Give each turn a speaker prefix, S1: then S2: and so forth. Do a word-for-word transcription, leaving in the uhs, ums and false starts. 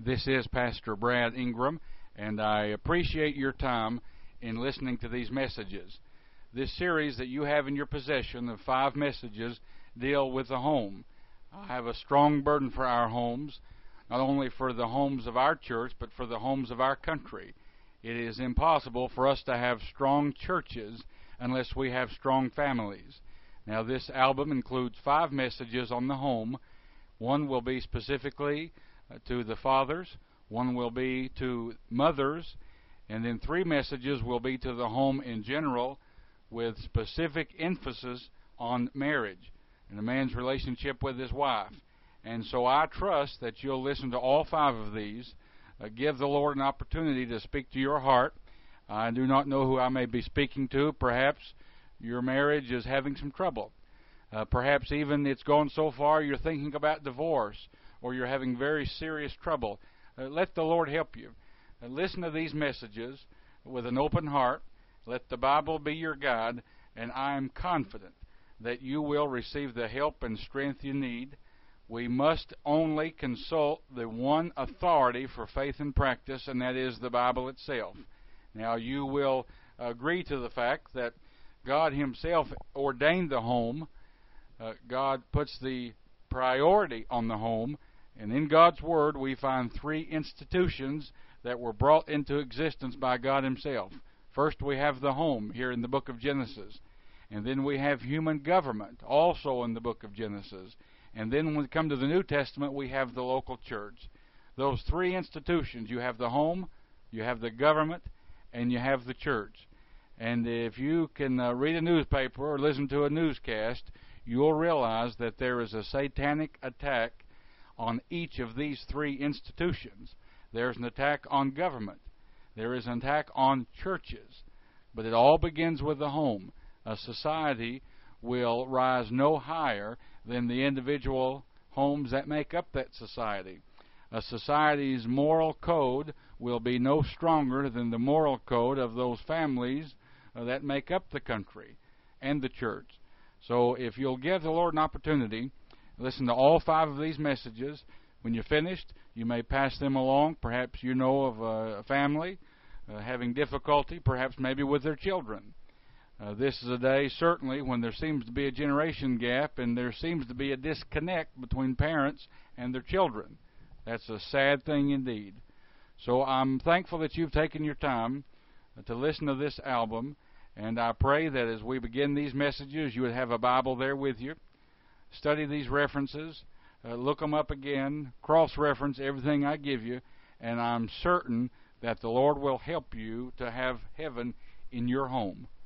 S1: This is Pastor Brad Ingram, and I appreciate your time in listening to these messages. This series that you have in your possession of five messages deal with the home. I have a strong burden for our homes, not only for the homes of our church, but for the homes of our country. It is impossible for us to have strong churches unless we have strong families. Now, this album includes five messages on the home. One will be specifically uh, to the fathers, one will be to mothers, and then three messages will be to the home in general, with specific emphasis on marriage and a man's relationship with his wife. And so I trust that you'll listen to all five of these. Uh, give the Lord an opportunity to speak to your heart. I do not know who I may be speaking to. Perhaps your marriage is having some trouble. Uh, perhaps even it's gone so far you're thinking about divorce, or you're having very serious trouble. Uh, let the Lord help you. Uh, listen to these messages with an open heart. Let the Bible be your guide, and I am confident that you will receive the help and strength you need. We must only consult the one authority for faith and practice, and that is the Bible itself. Now, you will agree to the fact that God Himself ordained the home. Uh, God puts the priority on the home, and in God's Word we find three institutions that were brought into existence by God Himself. First, we have the home here in the book of Genesis, and then we have human government also in the book of Genesis, and then when we come to the New Testament we have the local church. Those three institutions, you have the home, you have the government, and you have the church. And if you can uh, read a newspaper or listen to a newscast, you'll realize that there is a satanic attack on each of these three institutions. There's an attack on government. There is an attack on churches. But it all begins with the home. A society will rise no higher than the individual homes that make up that society. A society's moral code will be no stronger than the moral code of those families uh, that make up the country and the church. So if you'll give the Lord an opportunity, listen to all five of these messages. When you're finished, you may pass them along. Perhaps you know of a family uh, having difficulty, perhaps maybe with their children. Uh, this is a day, certainly, when there seems to be a generation gap and there seems to be a disconnect between parents and their children. That's a sad thing indeed. So I'm thankful that you've taken your time to listen to this album, and I pray that as we begin these messages, you would have a Bible there with you. Study these references, uh, look them up again, cross-reference everything I give you, and I'm certain that the Lord will help you to have heaven in your home.